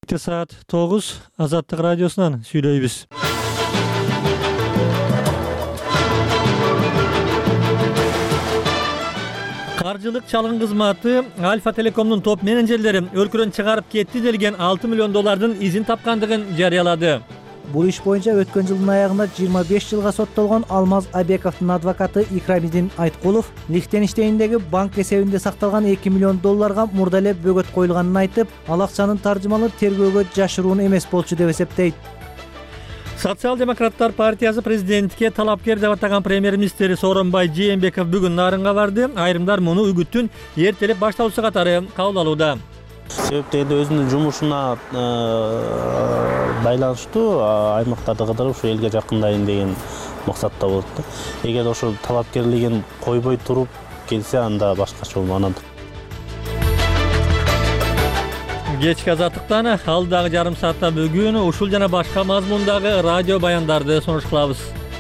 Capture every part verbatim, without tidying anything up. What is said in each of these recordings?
Саат тогуз Азаттык радиосунан сүйлөйбүз. Каржылык чалгын кызматы Альфа Телекомдун топ менеджерлери өлкөдөн чыгарып кетти делген алты миллион доллардын изин тапкандыгын жарыялады. Бул иш боюнча өткөн жылдын аягында жыйырма беш жылга соттолгон Алмаз Абековдун адвокаты Икрамидин Айткулов Лихтенштейндеги банк эсебинде сакталган эки миллион долларга мурда эле бөгөт коюлганын айтып, ал акчанын таржымалы тергөөгө жашыруун эмес болчу деп эсептейт. Социал-демократтар партиясы президентке талапкер деп атаган премьер-министр Сооронбай Жээнбеков бүгүн Нарынга барды. Айрымдар муну үгүттүн эртелеп башталуусу катары кабыл алууда. Себептен эле өзүнүн жумушуна байланыштуу аймактарды кыдырып ушу элге жакындайын деген максатта болот да. Эгер ошол талапкерлигин койбой туруп келсе, анда башкача болмок. Кечки Азаттыктан алдагы жарым саатта бүгүн ушул жана башка мазмундагы радио баяндарды сунуш кылабыз.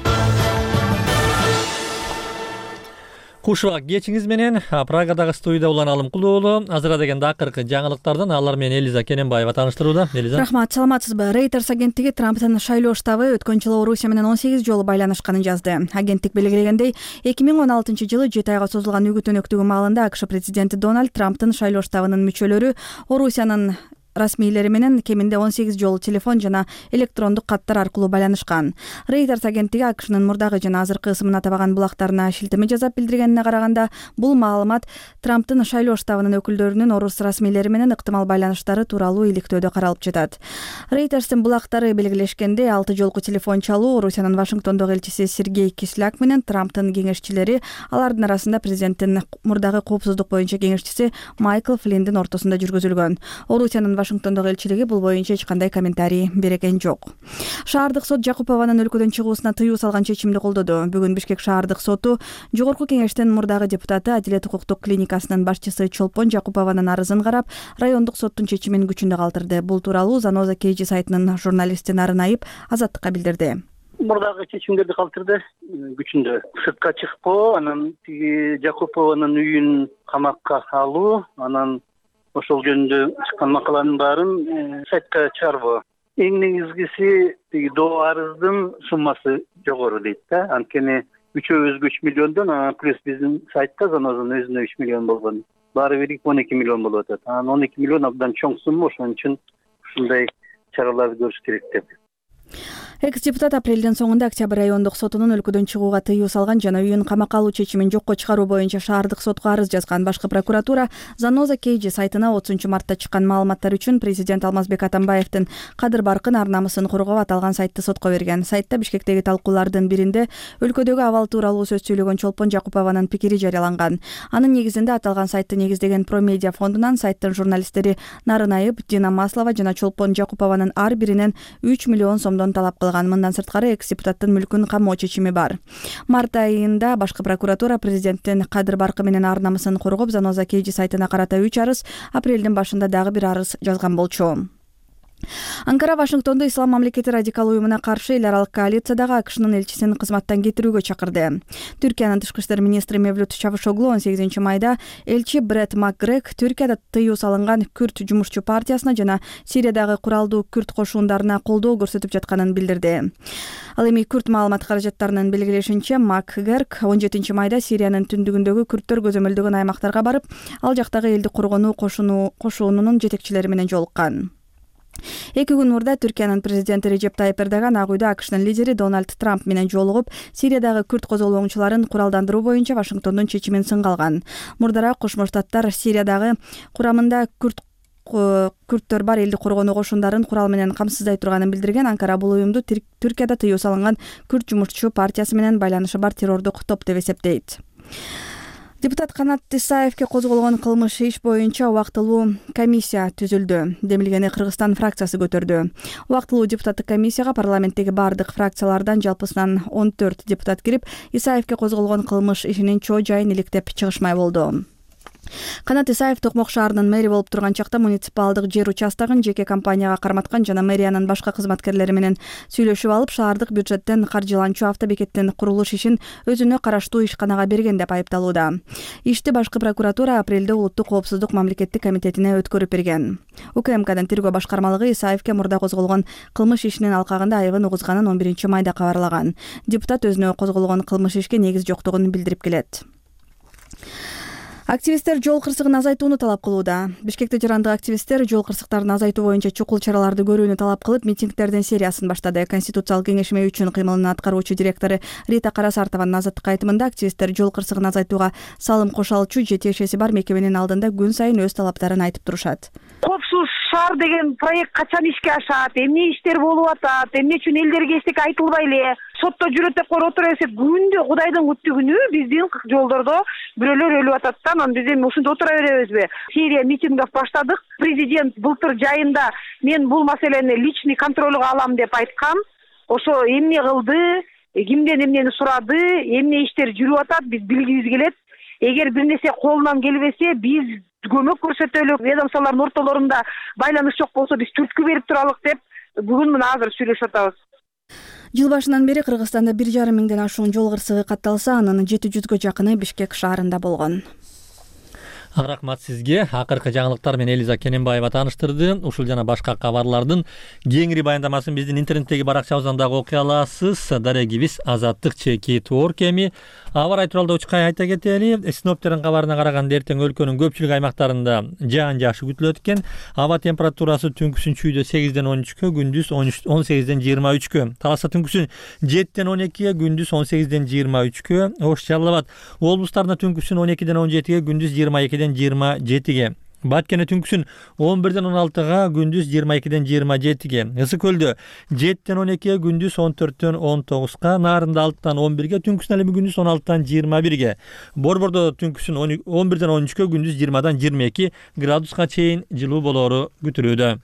Кушубак кечиңиз менен Прагадагы студияда улан Алымкул уулу. Азыра дегенде акыркы жаңылыктардан алар менен Элиза Кененбаева тааныштырууда. Элиза. Рахмат, саламатсызбы? Reuters агенттиги Трамптын шайлоо штабы өткөн жылы Орусия менен он сегиз жолу байланышканын жазды. Агенттик белгилегендей, эки миң он алтынчы жылы жети айга созулган үгүт-өнөктүгү маалында АКШ президенти Дональд Трамптын шайлоо штабынын мүчөлөрү Орусиянын расмийлери менен кеминде он сегиз жолу телефон жана электрондук каттар аркылуу байланышкан. Reuters агенттиги АКШнын мурдагы жана азыркы ысымын атабаган булактарына шилтеме жасап билдиргенине караганда, бул маалымат Трамптын шайлоо штабынын өкүлдөрүнүн орус расмийлери менен ыктымал байланыштары тууралуу иликтөөдө каралып жатат. Reuters'тин булактары белгилешкенде, алты жолку телефон чалуу Орусиянын Вашингтондогу элчиси Сергей Кисляк менен Трамптын кеңешчилери, алардын арасында президенттин мурдагы коопсуздук боюнча кеңешчиси Майкл Флиндин ортосунда жүргүзүлгөн. Орусиянын Вашингтондогу элчилиги бул боюнча эч кандай комментарий берген жок. Шаардык сот Жакупованын өлкөдөн чыгуусуна тыюу салган чечимди колдоду. Бүгүн Бишкек шаардык соту Жогорку кеңештин мурдагы депутаты Адилет укуктук клиникасынын башчысы Чолпон Жакупованын арызын карап, райондук соттун чечимин күчүндө калтырды. Бул тууралуу Заноза Кейджи сайтынын журналисти Нарынайып Азаттыкка билдирди. Мурдагы чечимдерди калтырды, күчүндө. Сыртка чыкпоо, анан тиги Жакупованын үйүн камакка алуу, анан ошол жөнүндө чыккан макаланын баарын сайтка чыгарбоо. Эң негизгиси тиги доо арыздын суммасы жогору дейт да. Анткени үчөөбүзгө үч миллиондон, анан плюс биздин сайтта Занозанын өзүнө үч миллион болгон. Баары бирик он эки миллион болуп атат. Анан он эки миллион абдан чоң сумма, ошон үчүн ушундай чараларды көрүш керек деп. Экс-депутат апрелдин соңунда Октябрь райондук сотунун өлкөдөн чыгууга тыюу салган жана үйүн камакка алуу чечимин жокко чыгаруу боюнча шаардык сотко арыз жазган. Башкы прокуратура Заноза Кейджи сайтына отузунчу мартта чыккан маалыматтар үчүн президент Алмазбек Атамбаевдин кадыр баркын ар намысын коргоп аталган сайтты сотко берген. Сайтта Бишкектеги талкуулардын биринде өлкөдөгү абал тууралуу сөз сүйлөгөн Чолпон Жакупованын пикири жарыяланган. Анын негизинде аталган сайтты негиздеген Промедиа фондунан сайттын журналисттери Нарынайып, Дина Маслова жана Чолпон Жакупованын ар биринен үч миллион сомдон талап кылган. Мындан сырткары экс-депутаттын мүлкүн камоо чечими бар. Март айында башкы прокуратура президенттин кадыр баркы менен ар намысын коргоп Заноза Кейджи сайтына карата үч арыз, апрелдин башында дагы бир арыз жазган болчу. Анкара Вашингтонду Ислам мамлекети радикал уюмуна каршы эл аралык коалициядагы АКШнын элчисин кызматтан кетирүүгө чакырды. Түркиянын тышкы иштер министри Мевлют Чавушоглу он сегизинчи майда элчи Брэд Макгрег Түркияда тыюу салынган Күрд жумушчу партиясына жана Сириядагы куралдуу Күрд кошундарына колдоо көрсөтүп жатканын билдирди. Ал эми Күрд маалымат каражаттарынын белгилешинче, Макгрег он жетинчи майда Сириянын түндүгүндөгү күрттөр көзөмөлдөгөн аймактарга барып, ал жактагы элди коргонуу кошунунун жетекчилери менен жолуккан. Эки күн мурда Түркиянын президенти Режеп Тайып Эрдоган Ак үйдө АКШнын лидери Дональд Трамп менен жолугуп, Сириядагы күрд козголоңчуларын куралдандыруу боюнча Вашингтондун чечимин сынга алган. Мурдараак Кошмо Штаттар Сириядагы курамында күрд күрттөр бар элди коргонуу кошундарын курал менен камсыздай турганын билдирген. Анкара бул уюмду Түркияда тыюу салынган Күрд жумушчу партиясы менен байланышы бар террордук топ деп эсептейт. Депутат Канат Исаевке козголгон кылмыш иш боюнча убактылуу комиссия түзүлдү. Демилгени Кыргызстан фракциясы көтөрдү. Убактылуу депутаттык комиссияга парламенттеги бардык фракциялардан жалпысынан он төрт депутат кирип, Исаевке козголгон кылмыш ишинин чоо жайын иликтеп чыгышмай болду. Канат Исаев Токмок шаарынын мэри болуп турган чакта муниципалдык жер участогун жеке компанияга карматкан жана мэриянын башка кызматкерлери менен сүйлөшүп алып, шаардык бюджеттен каржыланчу автобекеттин курулуш ишин өзүнө караштуу ишканага берген деп айыпталууда. Ишти башкы прокуратура апрелде Улуттук коопсуздук мамлекеттик комитетине өткөрүп берген. УКМКдын тергөө башкармалыгы Исаевке мурда козголгон кылмыш ишинин алкагында айыбын угузганын он биринчи майда кабарлаган. Депутат өзүнө козголгон кылмыш ишке негиз жоктугун билдирип келет. Активисттер жол кырсыгын азайтууну талап кылууда. Бишкекте жарандык активисттер жол кырсыктарын азайтуу боюнча чукул чараларды көрүүнү талап кылып, митингдердин сериясын баштады. Конституциялык кеңешме үчүн кыймылынын аткаруучу директору Рита Карасартованын азаттыкка айтымында активисттер жол кырсыгын азайтууга салым кошо алчу же тиешеси бар мекеменин алдында күн сайын өз талаптарын айтып турушат. Коопсуз шаар деген проект качан ишке ашат, эмне иштер болуп атат, эмне үчүн элдерге эчтеке айтылбай эле сотто жүрөт деп коюп отура берсек, күндө Кудайдын күттүгүнү биздин жолдордо бирөөлөр өлүп атат да, анан биз эми ушунда отура беребизби? Серия митингов баштадык. Президент былтыр жайында мен бул маселени личный контролго алам деп айткан. Ошо эмне кылды, кимден эмнени сурады, эмне иштер жүрүп атат, биз билгибиз келет. Эгер бир нерсе колунан келбесе, биз көмөк көрсөтөлүк, ведомстволордун ортолорунда байланыш жок болсо биз түрткү берип туралык деп бүгүн мына азыр сүйлөшүп атабыз. Жыл башынан бери Кыргызстанда бир жарым миңден ашуун жол кырсыгы катталса, анын жети жүзгө жакыны Бишкек шаарында болгон. Рахмат сизге. Акыркы жаңылыктар менен Элиза Кененбаева тааныштырды. Ушул жана башка кабарлардын кеңири баяндамасын биздин интернеттеги баракчабыздан дагы окуй аласыз. Дарегибиз Азаттык чеки Торк эми. Аба ырайы тууралуу учкай айта кетели. Синоптиктердин кабарына караганда эртең өлкөнүн көпчүлүк аймактарында жаан жашы күтүлөт экен. Аба температурасы түнкүсүн чүйдө сегизден он үчкө, күндүз он сегизден жыйырма үчкө. Таласа түнкүсүн жетиден он экиге, күндүз он сегизден жыйырма үчкө. Ош Жалал Абад облустарында түнкүсүн он экиден он жетиге, күндүз жыйырма экиден жыйырма жетиге. Баткене түнкүсүн он бирден он алтыга, күндүз жыйырма экиден жыйырма жетиге. Ысык көлдө жетиден он экиге, күндүз он төрттөн он тогузга, Нарында алтыдан он бирге, түнкүсүн алimi күндүз он алтыдан жыйырма бирге. Борбордо түнкүсүн он бирден он үчкө, күндүз жыйырмадан жыйырма эки градуска чейин жылуу болоору күтүлүүдө.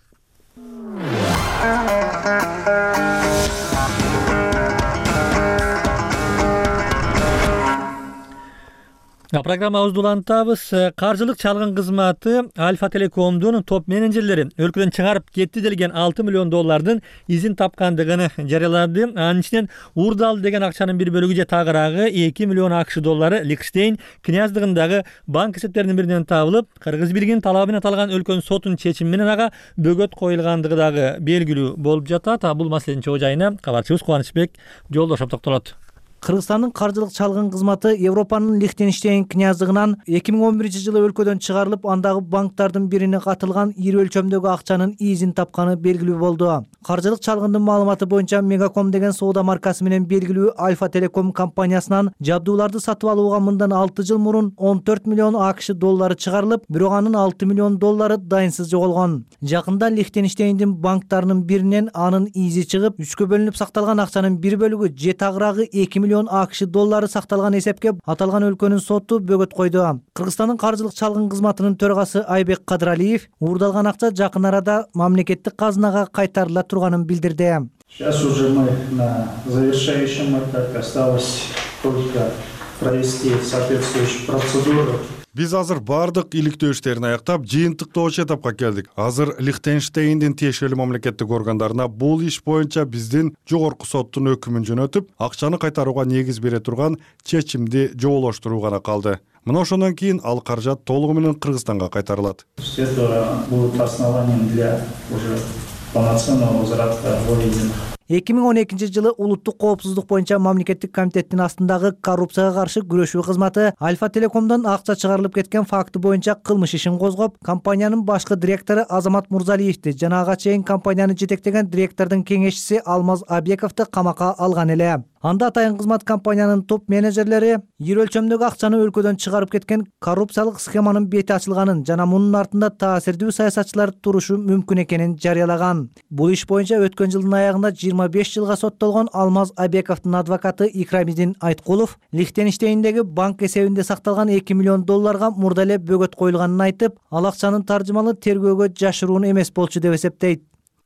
Программабызды улантабыз. Каржылык чалгын кызматы Альфа Телекомдун топ менеджерлери өлкөдөн чыгарып кетти делген алты миллион доллардын изин тапкандыгын жарыялады. Анын ичинен Урдал деген акчанын бир бөлүгү же тагыраагы эки миллион акш доллары Лихтенштейн князьдыгындагы банк эсептеринин биринен табылып, Кыргыз бийлигинин талабы менен аталган өлкөнүн сотунун чечими менен ага бөгөт коюлгандыгы дагы белгилүү болуп жатат. Бул маселенин чоо жайына кабарчыбыз Кубанычбек Жолдошов токтолот. Кыргызстандын каржылык чалгын кызматы Европанын Лихтенштейн князьдыгынан эки миң он биринчи жылы өлкөдөн чыгарылып, андагы банктардын бирине катылган ири өлчөмдөгү акчанын изин тапканы белгилүү болду. Каржылык чалгындын маалыматы боюнча Мегаком деген соода маркасы менен белгилүү Альфа Телеком компаниясынан жабдууларды сатып алууга мындан алты жыл мурун он төрт миллион акш доллары чыгарылып, бирок анын алты миллион доллары дайынсыз жоголгон. Жакында Лихтенштейндин банктарынын биринен анын изи чыгып, үчкө бөлүнүп сакталган акчанын бир бөлүгү же тагыраагы эки миллион акш доллары сакталган эсепке аталган өлкөнүн соту бөгөт койду. Кыргызстандын каржылык чалгын кызматынын төрагасы Айбек Кадыралиев урдалган акча жакын арада мамлекеттик казынага кайтарыла турганын билдирди. Сейчас уже мы на завершающем этапе, осталось только провести соответствующую процедуру. Биз азыр бардык иликтөө иштерин аяктап, жыйынтыктоочу этапка келдик. Азыр Лихтенштейндин тиешелүү мамлекеттик органдарына бул иш боюнча биздин жогорку соттун өкүмүн жөнөтүп, акчаны кайтарууга негиз бере турган чечимди жоболоштуруу гана калды. Мына ошондон кийин ал каражат толугу менен Кыргызстанга кайтарылат. Это будет основанием для уже полноценного возврата выведенных. эки миң он экинчи жылы улуттук коопсуздук боюнча мамлекеттик комитеттин астындагы коррупцияга каршы күрөшүү кызматы Альфа Телекомдон акча чыгарылып кеткен факты боюнча кылмыш ишин козгоп, компаниянын башкы директору Азамат Мурзалиевди жана ага чейин компанияны жетектеген директордун кеңешчиси Алмаз Абековду камакка алган эле. Анда атайын кызмат компаниянын топ менеджерлери ири өлчөмдөгү акчаны өлкөдөн чыгарып кеткен коррупциялык схеманын бети ачылганын жана мунун артында таасирдүү саясатчылар турушу мүмкүн экенин жарыялаган. Бул иш боюнча өткөн жылдын аягында жыйырма беш жылга соттолгон Алмаз Абековдун адвокаты Икрамидин Айткулов Лихтенштейндеги банк эсебинде сакталган эки миллион долларга мурда эле бөгөт коюлганын айтып, ал акчанын таржымалы тергөөгө жашыруун эмес болчу деп эсептейт.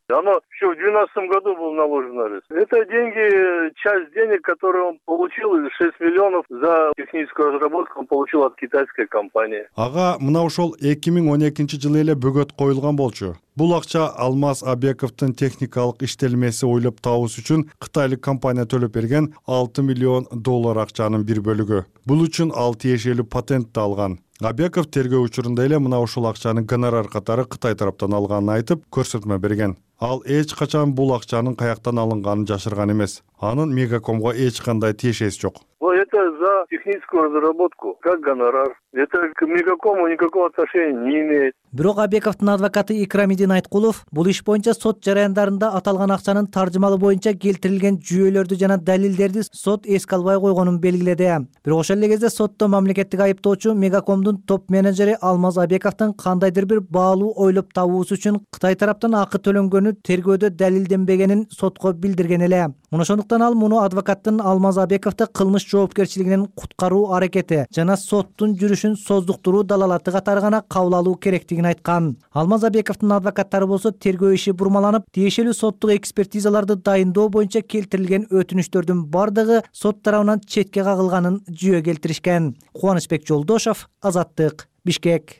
Оно еще в двенадцатом году был наложен арест. Это деньги, часть денег, которые он получил, шесть миллионов за техническую разработку он получил от китайской компании. Ага, мына ошол эки миң он экинчи жылы эле бөгөт коюлган болчу. Бул акча Алмаз Абековдун техникалык иштелмеси ойлоп табуш үчүн кытайлык компания төлөп берген алты миллион доллар акчанын бир бөлүгү. Бул үчүн ал тиешелүү патент алган. Абеков тергөө учурунда эле мына ошол акчаны гонорар катары Кытай тараптан алганын айтып, көрсөтмө берген. Ал эч качан бул акчанын каяктан алынганын жашырган эмес. Анын Мегакомго эч кандай тиешеси жок. Это за техническую разработку, как гонорар. Это к Мегакому никакого отношения не имеет. Бирок Абековдун адвокаты Икрамидин Айткулов бул иш боюнча сот жараяндарында аталган акчанын таржымалы боюнча келтирилген жүйөлөрдү жана далилдерди сот эске албай койгонун белгиледи. Бирок ошол эле кезде сотто мамлекеттик айыптоочу Мегакомдун топ менеджери Алмаз Абековдун кандайдыр бир баалуу ойлоп табуусу үчүн Кытай тараптан акы төлөнгөнү тергөөдө далилденбегенин сотко билдирген эле. Муну ошондуктан ал муну адвокаттын Алмаз Абековду кылмыш жоопкерчилигинен куткаруу аракети жана соттун жүрүшүн создуктуруу далалаты катары гана кабыл алуу керектигин айткан. Алмаз Абековдун адвокаттары болсо тергөө иши бурмаланып, тиешелүү соттук экспертизаларды дайындоо боюнча келтирилген өтүнүчтөрдүн бардыгы сот тарабынан четке кагылганын жүйө келтиришкен. Кубанычбек Жолдошов, Азаттык, Бишкек.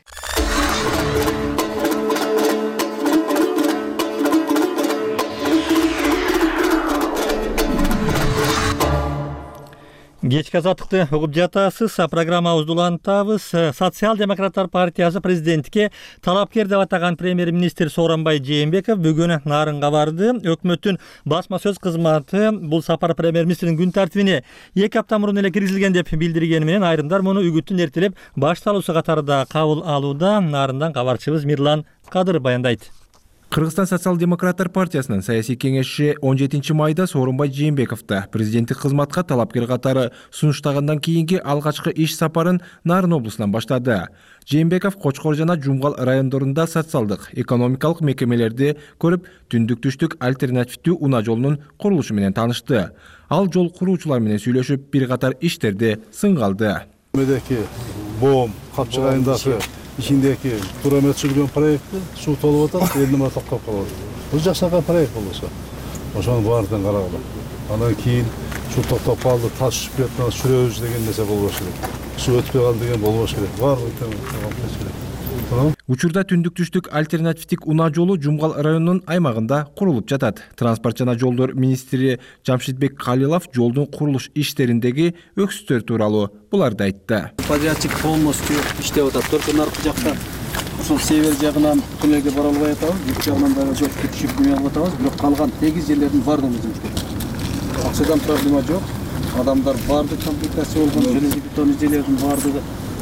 Кечки азаттыкты угуп жатасыз. Программабызды улантабыз. Социал-демократтар партиясы президентке талапкер деп атаган премьер-министр Сооронбай Жээнбеков бүгүн Нарынга барды. Өкмөттүн басма сөз кызматы бул сапар премьер-министрдин күн тартибине эки апта мурун эле киргизилген деп билдиргени менен айрымдар муну үгүттүн эртелеп башталуусу катарында кабыл алууда. Нарындан кабарчыбыз Мирлан Кадыр баяндайт. Кыргызстан социал-демократтар партиясынын саясий кеңешчи он жетинчи майда Сооронбай Жээнбековду президенттик кызматка талапкер катары сунуштагандан кийинки алгачкы иш сапарын Нарын облусунан баштады. Жээнбеков Кочкор жана Жумгал райондорунда социалдык, экономикалык мекемелерди көрүп, түндүк-түштүк альтернативдүү унаа жолунун курулушу менен таанышты. Ал жол куруучулар менен сүйлөшүп, бир катар иштерди сынга алды. Медеки бом капчыгайындагы ичиндеги турамет сүргөн проекти суу толуп атат, элдима токтоп калат. Бул жакшаган проект болсо, ошонун баардыгын карагыла. Андан кийин суу токтоп калды, таш түшүп кетти, сүрөбүз деген нерсе болбош керек. Суу өтпөй калды деген болбош керек. Баардыгы Учурда түндүк-түштүк альтернативдик унаа жолу Жумгал районунун аймагында курулуп жатат. Транспорт жана жолдор министри Жамшитбек Калилов жолдун курулуш иштериндеги өксүттөр тууралуу буларды айтты. Подрядчик полностью иштеп атат. Только наркы жакта ошол север жагынан күнөөгө бара албай атабыз, бүт жагынан дагы жок түшүп күнөө алып атабыз. Бирок калган сегиз жерлердин баардыгын издеп. Акчадан проблема жок. Адамдар баардык комплектация болгон железобетон жерлердин баардыгы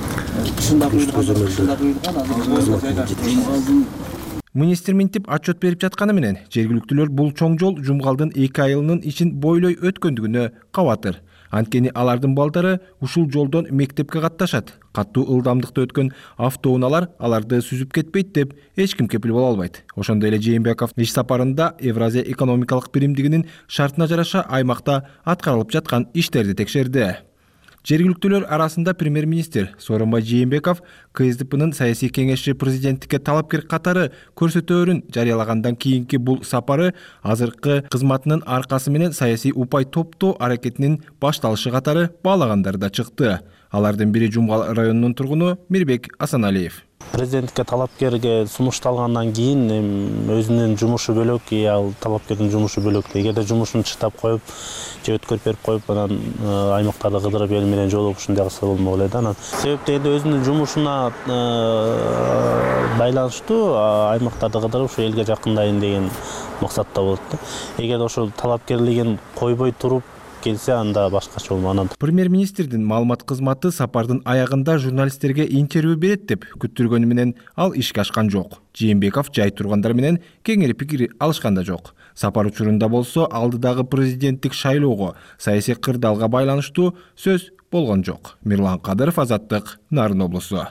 Министр минтип отчет берип жатканы менен жергиликтүүлөр бул чоң жол Жумгалдын эки айылынын ичин бойлой өткөндүгүнө кабатыр. Анткени алардын балдары ушул жолдон мектепке катташат. Каттуу ылдамдыкта өткөн автоунаалар аларды сүзүп кетпейт деп эч ким кепил боло албайт. Ошондой эле Жээнбеков иш сапарында Евразия экономикалык биримдигинин шартына жараша аймакта аткарылып жаткан иштерди текшерди. Жергиликтүүлөр арасында премьер-министр Сооронбай Жээнбеков КСДПнын саясий кеңешчи президенттикке талапкер катары көрсөтөөрүн жарыялагандан кийинки бул сапары азыркы кызматынын аркасы менен саясий упай топтоо аракетинин башталышы катары баалагандары да чыкты. Алардын бири Жумгал районунун тургуну Мирбек Асаналиев. Президентке талапкерге сунушталгандан кийин өзүнүн жумушу бөлөк, ал талапкердин жумушу бөлөк. Эгерде жумушун чыктап коюп, же өткөрүп берип коюп, анан аймактарда кыдырып эл менен жолугушун жаксы болмок эле да. Анан себеп дегенде өзүнүн жумушуна байланыштуу аймактарда кыдырып, ушу элге жакындайын деген максатта болот да. Эгерде ошол талапкерлигин койбой туруп келсе, анда башкача болмок. Премьер-министрдин маалымат кызматы сапардын аягында журналисттерге интервью берет деп күттүргөнү менен ал ишке ашкан жок. Жээнбеков жай тургандар менен кеңири пикир алышкан да жок. Сапар учурунда болсо алдыдагы президенттик шайлоого, саясий кырдаалга байланыштуу сөз болгон жок. Мирлан Кадыров, Азаттык, Нарын облусу.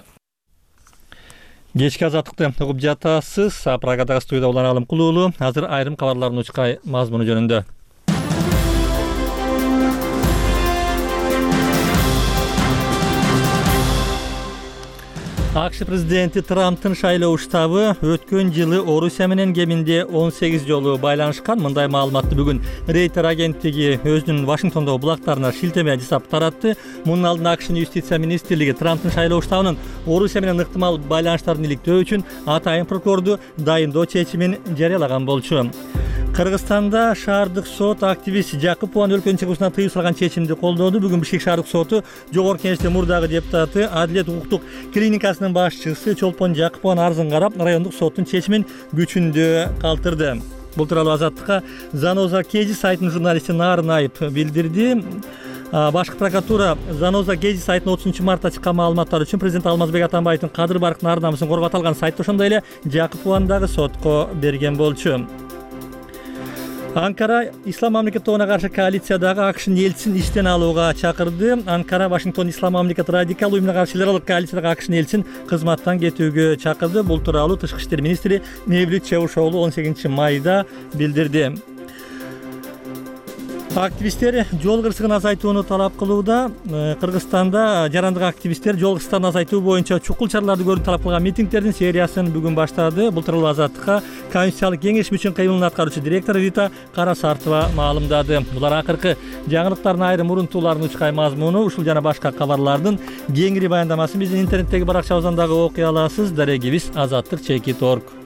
Кечки азаттыкты угуп жатасыз. Прагадагы студияда уланалым кулуулу. Азыр айрым кабарлардын учкай мазмуну жөнүндө. АКШ президенти Трамптын шайлоо штабы өткөн жылы Орусия менен кеминде он сегиз жолу байланышкан. Мындай маалыматты бүгүн Рейтер агенттиги өзүнүн Вашингтондогу булактарына шилтеме жасап таратты. Мунун алдында АКШнын юстиция министрлиги Трамптын шайлоо штабынын Орусия менен ыктымал байланыштарын иликтөө үчүн атайын прокурорду дайындоо чечимин жарыялаган болчу. Кыргызстанда шаардык сот активист Жакупованын өлкөнүн чыгуусуна тыюу салган чечимди колдоду. Бүгүн Бишкек шаардык соту Жогорку Кеңештин мурдагы депутаты, Адилет укуктук клиникасынын башчысы Чолпон Жакуповага арызын карап, райондук соттун чечимин күчүндө калтырды. Бул тууралуу Азаттыкка Заноза Кези сайтынын журналисти Нарын Айып билдирди. Башкы прокуратура Заноза Кези сайтына отузунчу мартта чыккан маалыматтар үчүн президент Алмазбек Атамбаевдин кадыр барктын ар намысын коргоп аталган сайтты ошондой эле Жакупованы дагы сотко берген болчу. Анкара Ислам мамлекет тобуна каршы коалициядагы АКШнын элчисин иштен алууга чакырды. Анкара Вашингтон Ислам мамлекет радикал уюмуна каршы либералдык коалициядагы АКШнын элчисин кызматтан кетүүгө чакырды. Бул тууралуу Тышкы иштер министри Мевлют Чавушоглу он сегизинчи майда билдирди. Активисттер жол кырсыгын азайтууну талап кылууда. Кыргызстанда жарандык активисттер жол кырсыктарын азайтуу боюнча чукул чараларды көрүүнү талап кылган митингдердин сериясын бүгүн баштады. Бул тууралуу Азаттыкка Конституциялык кеңеш мүчөсүнүн кыймылын аткаруучу директор Рита Карасартова маалымдады. Булар акыркы жаңылыктардын айрым урунтууларынын учкай мазмуну. Ушул жана башка кабарлардын кеңири баяндамасын биздин интернеттеги баракчабыздан дагы окуй аласыз. Дарегибиз Азаттык чекит точка орг.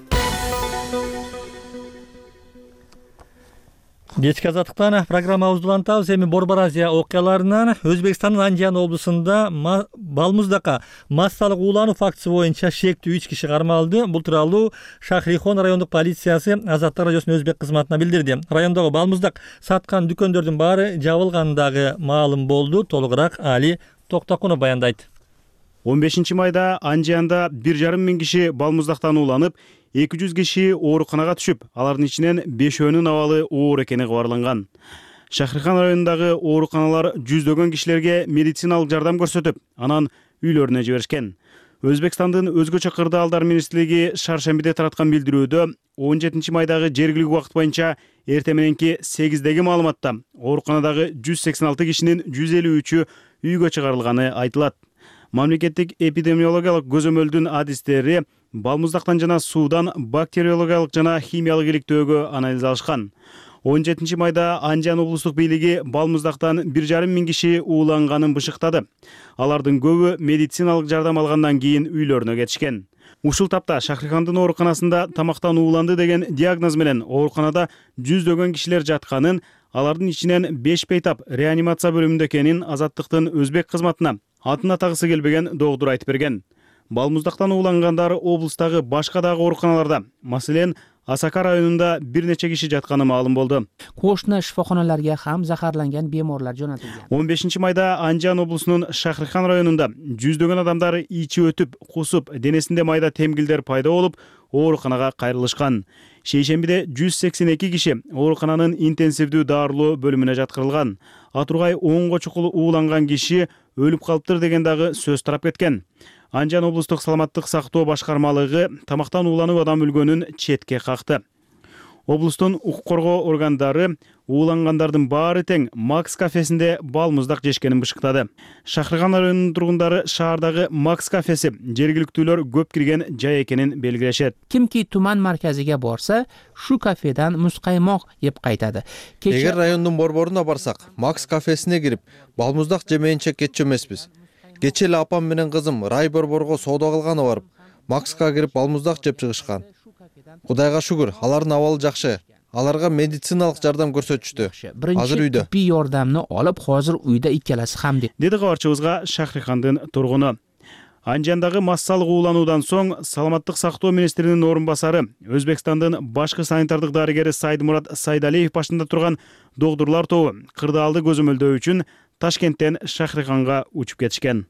Кечки Азаттыктан программабызды улантабыз. Эми Борбор Азия окуяларынан Өзбекстандын Анжан облусунда балмуздака массалык уулануу фактысы боюнча шектүү үч киши кармалды. Бул тууралуу Шахрихон райондук полициясы Азаттык радиосунун өзбек кызматына билдирди. Райондогу балмуздак саткан дүкөндөрдүн баары жабылгандагы маалым болду. Толугураак Али Токтокунов баяндайт. он бешинчи майда Анжанда бир жарым миң киши балмуздактан ууланып, эки жүз киши ооруканага түшүп, алардын ичинен бешөөнүн абалы оор экени кабарланган. Шахрихан районундагы ооруканалар жүздөгөн кишилерге медициналык жардам көрсөтүп, анан үйлөрүнө жиберишкен. Өзбекстандын өзгөчө кырдаалдар министрлиги шаршембиде тараткан билдирүүдө он жетинчи майдагы жергиликтүү убакыт боюнча эртең мененки сегиздеги маалыматта ооруканадагы жүз сексен алты кишинин жүз элүү үчү үйгө чыгарылганы айтылат. Мамлекеттик эпидемиологиялык көзөмөлдүн адистери балмуздактан жана суудан бактериологиялык жана химиялык иликтөөгө анализ алышкан. он жетинчи майда Анжан облустук бийлиги балмуздактан бир жарым миң киши ууланганын бышыктады. Алардын көбү медициналык жардам алгандан кийин үйлөрүнө кетишкен. Ушул тапта Шахрихандын ооруканасында тамактан ууланды деген диагноз менен ооруканада жүздөгөн кишилер жатканын, алардын ичинен беш бейтап реанимация бөлүмүндө экенин Азаттыктын өзбек кызматына атын атагысы келбеген доктур айтып берген. Балмуздактан уулангандар облустагы башка дагы ооруканаларда, маселен Асака районунда бир нече киши жатканы маалым болду. Кошуна шифохоналарга ham захарланган беморлар жөнөтүлгөн. он бешинчи майда Анжан облусунун Шахрихан районунда жүздөгөн адамдар ичи өтүп, кусуп, денесинде майда темгилдер пайда болуп, ооруканага кайрылышкан. Шейшембиде жүз сексен эки киши оорукананын интенсивдүү дарылоо бөлүмүнө жаткырылган. Атургай онго чукул ууланган киши өлүп калыптыр деген дагы сөз тарап кеткен. Анжан облустук саламаттык сактоо башкармалыгы тамактан ууланып адам өлгөнүн четке какты. Облустун укук коргоо органдары уулангандардын баары тең Макс кафесинде балмуздак жешкенин бышыктады. Шахриган районунун тургундары шаардагы Макс кафеси жергиликтүүлөр көп кирген жай экенин белгилешет. Кимки туман марказига борса, шу кафедан мускаймок жеп кайтады. Эгер райондун борборуна барсак, Макс кафесине кирип, балмуздак жемейинче кетчү эмеспиз. Кече эле апам менен кызым рай борборго соода кылганы барып, Макска кирип балмуздак жеп чыгышкан. Кудайга шүгүр, алардын абалы жакшы. Аларга медициналык жардам көрсөтүштү. Азыр үйдө. Тиббий жардамны алып, азыр үйдө иккелеси ham деп. Деди кабарчыбызга Шахрихандын тургуну. Анжандагы массалык уулануудан соң саламаттык сактоо министринин орун басары, Өзбекстандын башкы санитардык дарыгери Сайдмурат Сайдалиев башында турган доктурлар тобу кырдаалды көзөмөлдөө үчүн Ташкенттен Шахриханга учуп кетишкен.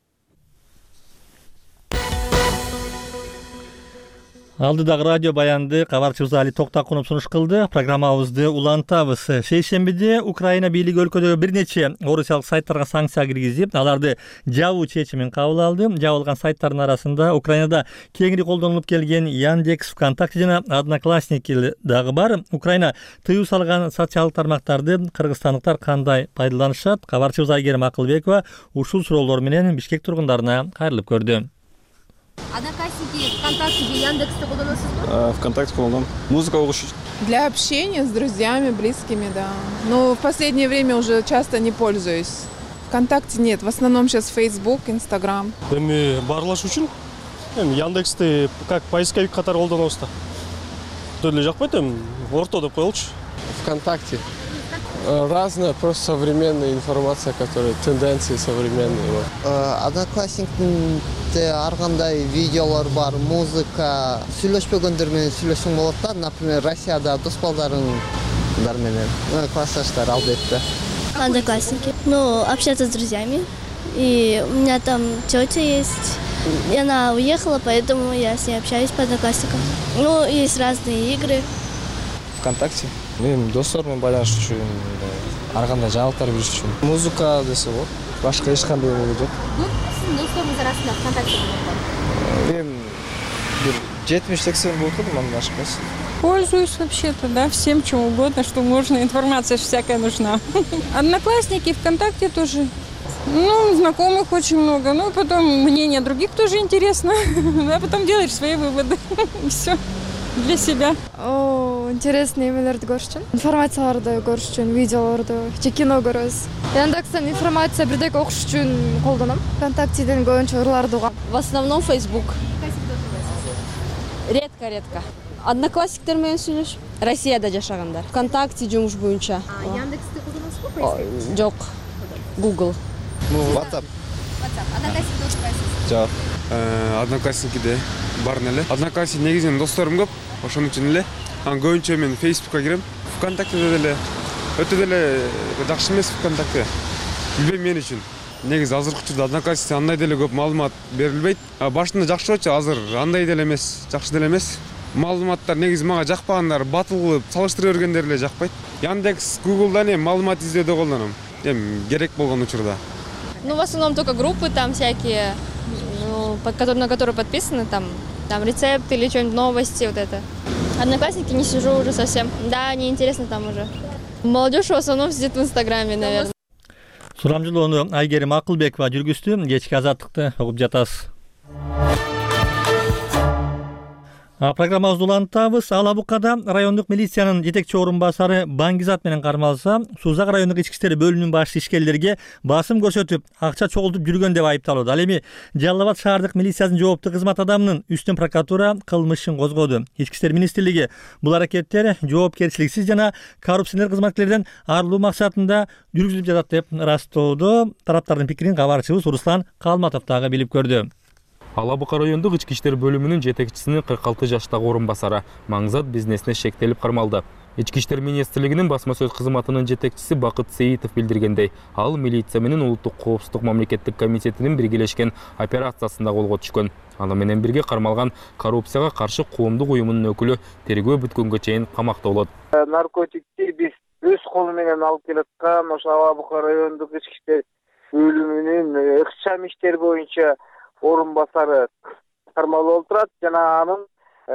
Алдыдагы радио баянды кабарчыбыз Али Токтокунов сунуш кылды. Программабызды улантабыз. Шейшембиде Украина бийлиги өлкөдөгү бир нече орусиялык сайттарга санкция киргизип, аларды жабуу чечимин кабыл алды. Жабылган сайттардын арасында Украинада кеңири колдонулуп келген Яндекс, ВКонтакте жана Одноклассники дагы бар. Украина тыюу салган социалдык тармактарды кыргызстандыктар кандай пайдаланышат? Кабарчыбыз Айгерим Акылбекова ушул суроолор менен Бишкек тургундарына кайрылып көрдү. Одноклассники, ВКонтакте, Яндексте колдоносузбу? ВКонтакте колдонам. Музыка угуш үчүн. Для общения с друзьями, близкими, да. Но в последнее время уже часто не пользуюсь. ВКонтакте нет, в основном сейчас Facebook, Instagram. Эми барлаш үчүн эми Яндексти как поисковик катары колдонобуз да. Деле жакпайт эми орто деп коелучу. ВКонтакте. Разная, просто современная информация, которая тенденции современные. Одноклассниктин ар кандай видеолор бар, музыка. Сүйлөшпөгөндөр менен сүйлөшүң болот да. Например, Россияда дос балдарыңдар менен, классташтар албетте. Одноклассники. Ну, общаться с друзьями. И у меня там тетя есть. И она уехала, поэтому я с ней общаюсь по Одноклассникам. Ну, есть разные игры. ВКонтакте. Мен досторуммен байланышуу үчүн, ар кандай жаңылыктар билиш үчүн. Музыка десе болот. Башка эч кандай болот жок. Көп сиздин досторуңуз арасында ВКонтакте болот. Мен бир жетимиш сексен болот да, мындан ашык эмес. Пользуюсь вообще-то, да, всем чем угодно, что можно, информация всякая нужна. Одноклассники, ВКонтакте тоже. Ну, знакомых очень много, ну, потом мнение других тоже интересно, а потом делаешь свои выводы, все, для себя. О, интересный эмелерди көрүш үчүн, информацияларды көрүш үчүн, видеолорду, же кино көрөбүз. Яндекстен информация бирдеке окуш үчүн колдоном. ВКонтактеден көбүнчө ырларды угам. В основном Facebook. Редко-редко. Одноклассниктер менен сүйлөшүп, Россияда жашагандар. ВКонтакте жумуш боюнча. Яндексти колдоносузбу? Жок. Google. WhatsApp. WhatsApp. Одноклассники окупайсыз? Жок. Одноклассники барн эле. Одноклассник негизинен досторум көп, ошон үчүн эле. Анан көбүнчө мен Facebookка кирем. ВКонтактеде деле өтө деле жакшы эмес ВКонтакте. Билбейм мен үчүн. Негизи азыркы учурда Одноклассникте андай деле көп маалымат берилбейт. Башында жакшы болчу, азыр андай деле эмес, жакшы деле эмес. Маалыматтар негизи мага жакпагандар, батыл кылып салыштыра бергендер эле жакпайт. Яндекс, Google'дан эми маалымат издөөдө колдоном. Эми керек болгон учурда. Ну, в основном только группы там всякие, ну, под которые, на которые подписаны, там, там рецепты или что-нибудь, новости, вот это. Одноклассники не сижу уже совсем. Да, неинтересно там уже. Молодежь в основном сидит в Инстаграме, наверное. Сурамжылоону Айгерим Акылбекова жүргүздү. Кечки азаттыкты угуп жатасыз. Программабызды улантабыз. Ала Букада райондук милициянын жетекчи орун басары Баңгизат менен кармалса, Сузак райондук ички иштер бөлүмүнүн башчы ишкерлерге басым көрсөтүп, акча чогултуп жүргөн деп айыпталууда. Ал эми Жалал Абад шаардык милициясынын жооптуу кызмат адамынын үстүн прокуратура кылмышын козгоду. Ички иштер министрлиги бул аракеттер жоопкерчиликсиз жана коррупционер кызматкерлерден арылуу максатында жүргүзүлүп жатат деп ырастоодо. Тараптардын пикирин кабарчыбыз Руслан Калматов дагы билип көрдү. Ала Бука райондук ички иштер бөлүмүнүн жетекчисинин кырк алты жаштагы орун басары Маңзат бизнесине шектелип кармалды. Ички иштер министрлигинин басма сөз кызматынын жетекчиси Бакыт Сейитов билдиргендей, ал милиция менен улуттук коопсуздук мамлекеттик комитетинин биргелешкен операциясында колго түшкөн. Аны менен бирге кармалган коррупцияга каршы коомдук уюмунун өкүлү тергөө бүткөнгө чейин камакта болот. Наркотикти биз өз колу менен алып келаткан, ошо Ала Бука райондук ички иштер бөлүмүнүн ыкчам иштер боюнча орун басары кармалып отурат жана анын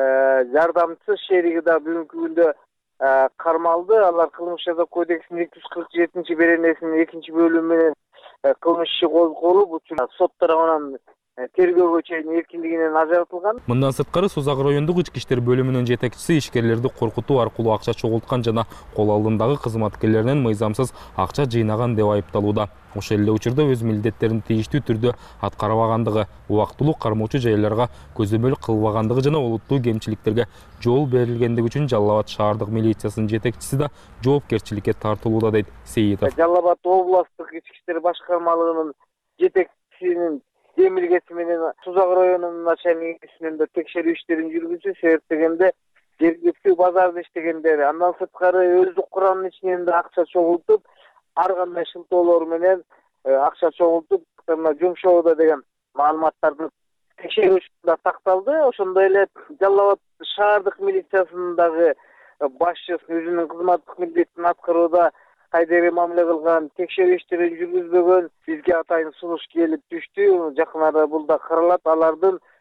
жардамчысы шериги да бүгүнкү күндө кармалды. Алар кылмыш жаза кодексинин эки жүз кырк жетинчи беренесинин экинчи бөлүмү менен кылмыш иши козголуп, учур сот тарабынан тергөөгө чейин эркиндигинен ажыратылган. Мындан сырткары Сузак райондук ички иштер бөлүмүнүн жетекчиси ишкерлерди коркутуу аркылуу акча чогулткан жана кол алдындагы кызматкерлеринен мыйзамсыз акча жыйнаган деп айыпталууда. Ошол эле учурда өз милдеттерин тийиштүү түрдө аткарбагандыгы, убактылуу кармоочу жайларга көзөмөл кылбагандыгы жана олуттуу кемчиликтерге жол берилгендиги үчүн Жалал Абад шаардык милициясынын жетекчиси да жоопкерчиликке тартылууда, дейт Сейитов. Жалал Абад областтык ички иштер башкармалыгынын жетекчисинин демилгеси менен Сузак районунун начальнигинин да текшерүү иштерин жүргүзүү, себеп дегенде жергиликтүү базарда иштегендер, андан сырткары өздүк курамдын ичинен да акча чогултуп, ар кандай шылтоолор менен акча чогултуп жумшоодо деген маалыматтарды текшерүү учурунда такталды. Ошондой эле Жалал Абад шаардык милициясынын дагы башчысын өзүнүн кызматтык милдетин аткарууда кайдери мамиле кылган, текшерүү иштерин жүргүзбөгөн, бизге атайын сунуш келип түштү. Жакын арада бул да каралат. Алардын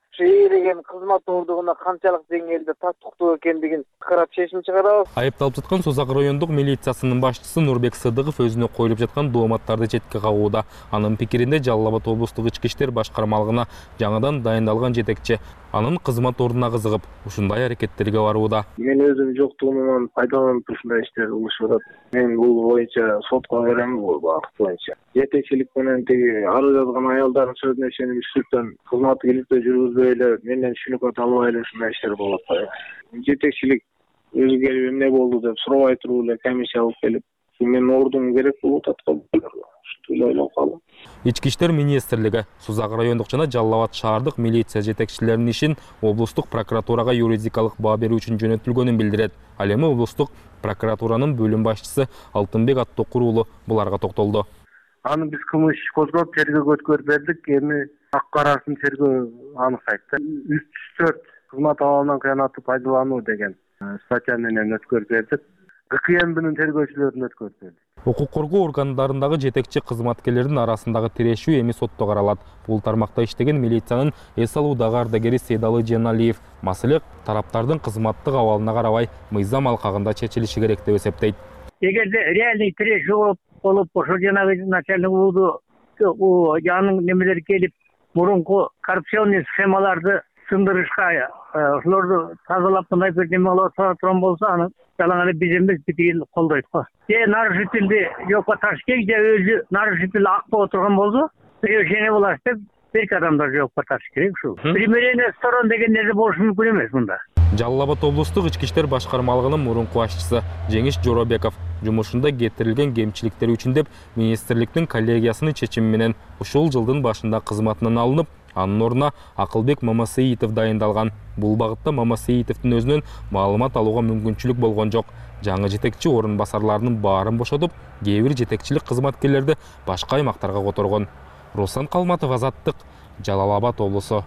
ушу ээлеген кызмат ордугуна канчалык деңгээлде татыктуу экендигин карап чечим чыгарабыз. Айыпталып жаткан Созак райондук милициясынын башчысы Нурбек Сыдыгов өзүнө коюлуп жаткан дооматтарды четке кагууда. Анын пикиринде Жалал Абад облустук ички иштер башкармалыгына жаңыдан дайындалган жетекчи анын кызмат ордуна кызыгып, ушундай аракеттерге барууда. Мен өзүм жоктугумдан пайдаланып ушундай иштер кылышып атат. Мен бул боюнча сотко берем бул багыт боюнча. Жетекчилик менен тиги арыз жазган аялдардын сөзүнө ишенип үстүктөн кызмат иликтөө жүргүзбөй эле менден шүлүкөт албай эле ушундай иштер болуп атпайбы. Жетекчилик өзү келип эмне болду деп сурабай туруп эле комиссия алып келип, менин ордум керек болуп атат го. Ушинтип ойлоп калдым. Ички иштер министрлиги Созак райондук жана Жалал Абад шаардык милиция жетекчилеринин ишин облустук прокуратурага юридикалык баа берүү үчүн жөнөтүлгөнүн билдирет. Ал эми облустук прокуратуранын бөлүм башчысы Алтынбек Аттокур уулу буларга токтолду. Аны биз кылмыш иш козгоп тергөөгө өткөрүп бердик. Эми ак карасын тергөө аныктайт. үч жүз төрт кызмат абалынан кыянаттуу пайдалануу деген статья менен өткөрүп бердик. ГКМБнын тергөөчүлөрүн өткөрүп бердик. Укук коргоо органдарындагы жетекчи кызматкерлердин арасындагы тирешүү эми сотто каралат. Бул тармакта иштеген милициянын эс алуудагы ардагери Сейдалы Женалиев маселе тараптардын кызматтык абалына карабай мыйзам алкагында чечилиши керек деп эсептейт. Эгерде реальный тирешүү болуп, ошол жанагы начальник уулу анын немелери келип, мурунку коррупционный схемаларды сындырышка, ошолорду тазалап мындай бир неме кылып турган болсо, аны жалаң эле биз эмес битигин колдойт го. Же нарушительди жокко таш керек, же өзү нарушитель ак болуп турган болсо, решение болот деп бир адамдар жокко таш керек ушул. Примирение сторон деген нерсе болушу мүмкүн эмес мында. Жалал Абад облустук ички иштер башкармалыгынын мурунку башчысы Жеңиш Жоробеков жумушунда кетирилген кемчиликтер үчүн деп министрликтин коллегиясынын чечими менен ушул жылдын башында кызматынан алынып, анын ордуна Акылбек Мамасеитов дайындалган. Бул багытта Мамасеитовдун өзүнөн маалымат алууга мүмкүнчүлүк болгон жок. Жаңы жетекчи орун басарларынын баарын бошотуп, кээ бир жетекчилик кызматкерлерди башка аймактарга которгон. Руслан Калматов, Азаттык, Жалал Абад облусу.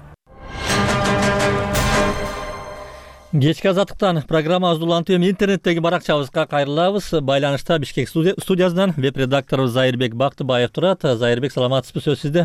Кечки Азаттыктан программабызды улантып эми интернеттеги баракчабызга кайрылабыз. Байланышта Бишкек студиясынан веб-редакторубуз Зайырбек Бактыбаев турат. Зайырбек, саламатсызбы, сөз сизде.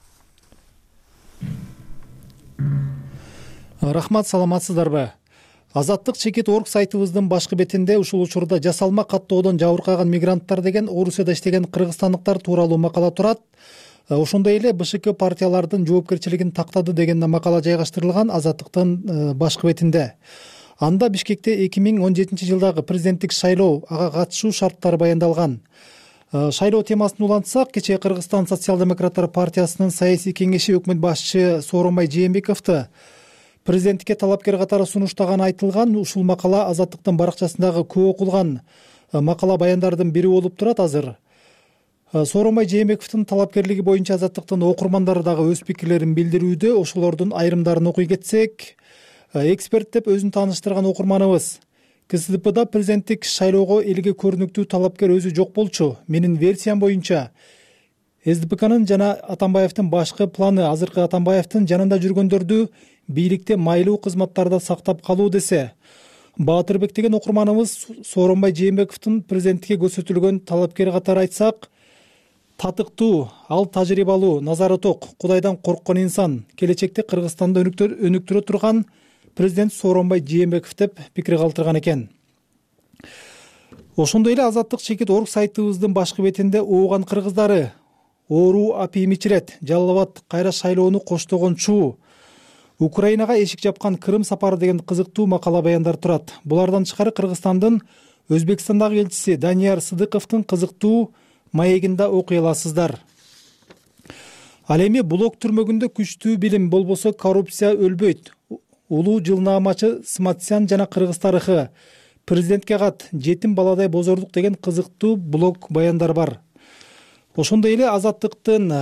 Рахмат, саламатсыздарбы? Азаттык чекит орг сайтыбыздын башкы бетинде ушул учурда жасалма каттоодон жабыркаган мигранттар деген Орусияда иштеген кыргызстандыктар тууралуу макала турат. Ошондой эле БШК партиялардын жоопкерчилигин тактады деген макала жайгаштырылган Азаттыктын башкы бетинде. Анда Бишкекте эки миң он жетинчи жылдагы президенттик шайлоо, ага катышуу шарттары баяндалган. Шайлоо темасын улантсак, кечээ Кыргызстан социал-демократтар партиясынын саясий кеңеши өкмөт башчысы Сооронбай Жээнбековду президенттикке талапкер катары сунуштаганы айтылган. Ушул макала Азаттыктын баракчасындагы көп окулган макала баяндардын бири болуп турат азыр. Сооронбай Жээнбековдун талапкерлиги боюнча Азаттыктын окурмандары дагы өз пикирлерин билдирүүдө. Ошолордун айрымдарын окуй кетсек, эксперт деп өзүн тааныштырган окурманыбыз: КСДПда президенттик шайлоого элге көрүнүктүү талапкер өзү жок болчу. Менин версиям боюнча СДПКнын жана Атамбаевдин башкы планы азыркы Атамбаевдин жанында жүргөндөрдү бийликте майлуу кызматтарда сактап калуу десе. Баатырбек деген окурманыбыз Сооронбай Жээнбековдун президенттикке көрсөтүлгөн талапкер катары айтсак, татыктуу, ал тажрыйбалуу, назары ток, Кудайдан корккон инсан, келечекте Кыргызстанды өнүктүрө турган президент Сооронбай Жээнбеков деп пикир калтырган экен. Ошондой эле Азаттык чекит орг сайтыбыздын башкы бетинде ооган кыргыздары, оору апий мичирет, Жалал Абад кайра шайлоону коштогон чуу, Украинага эшик жапкан Крым сапары деген кызыктуу макала баяндар турат. Булардан тышкары Кыргызстандын Өзбекстандагы элчиси Данияр Сыдыковдун кызыктуу маегинде окуй аласыздар. Ал эми блок түрмөгүндө күчтүү билим болбосо коррупция өлбөйт. Улуу жылнаамачы Сматсян жана Кыргыз тарыхы, президентке кат, жетим баладай бозордук деген кызыктуу блог баяндар бар. Ошондой эле Азаттыктын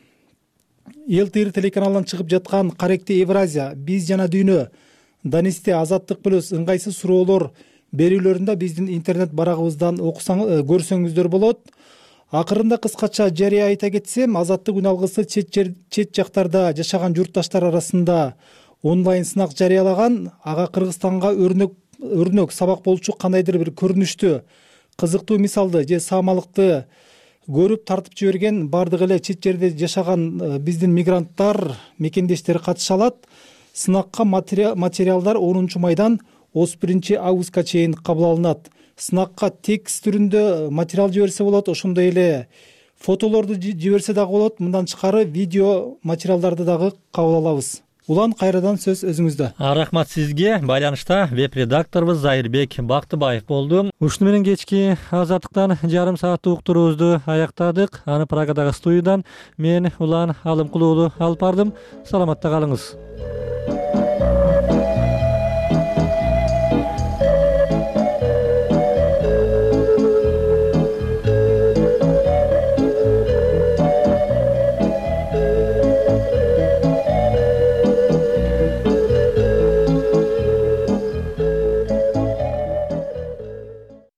Эл Т Р телеканалынан чыгып жаткан Каректи Евразия, Биз жана дүйнө, Данисте, Азаттык плюс ыңгайсыз суроолор берүүлөрүндө биздин интернет барагыбыздан окусаңыз, көрсөңүздөр болот. Акырында кыскача жарыя айта кетсем, Азаттык үн алгысы чет чет жактарда жашаган журтташтар арасында онлайн сынак жарыялаган. Ага Кыргызстанга өрнөк өрнөк сабак болчу кандайдыр бир көрүнүштү, кызыктуу мисалды же саамалыкты көрүп тартып жиберген бардык эле чет жерде жашаган биздин мигранттар, мекендештер катыша алат. Сынакка материалдар онунчу майдан отуз биринчи августка чейин кабыл алынат. Сынакка текст түрүндө материал жиберсе болот, ошондой эле фотолорду жиберсе дагы болот. Мындан тышкары видео материалдарды дагы кабыл алабыз. Улан, кайрадан сөз өзүңүздө. Рахмат сизге. Байланышта веб-редакторубуз Зайырбек Бактыбаев болду. Ушуну менен кечки Азаттыктан жарым сааттык уктуруубузду аяктадык. Аны Прагадагы студиядан мен Улан Алымкулуу алып бардым. Саламатта калыңыз.